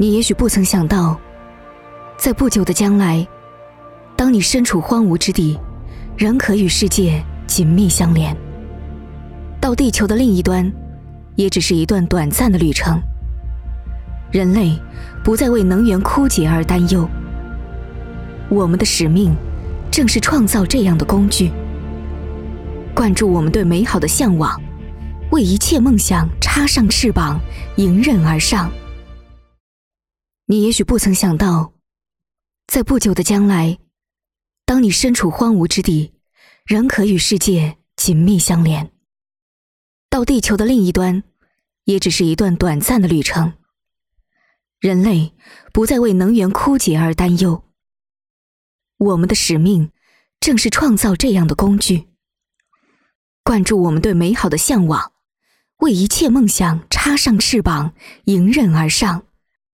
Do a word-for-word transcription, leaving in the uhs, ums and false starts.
你也许不曾想到，在不久的将来，当你身处荒芜之地，仍可与世界紧密相连。到地球的另一端，也只是一段短暂的旅程。人类不再为能源枯竭而担忧，我们的使命正是创造这样的工具，灌注我们对美好的向往，为一切梦想插上翅膀，迎刃而上。你也许不曾想到，在不久的将来，当你身处荒芜之地，仍可与世界紧密相连。到地球的另一端，也只是一段短暂的旅程。人类不再为能源枯竭而担忧，我们的使命正是创造这样的工具，灌注我们对美好的向往，为一切梦想插上翅膀，迎刃而上。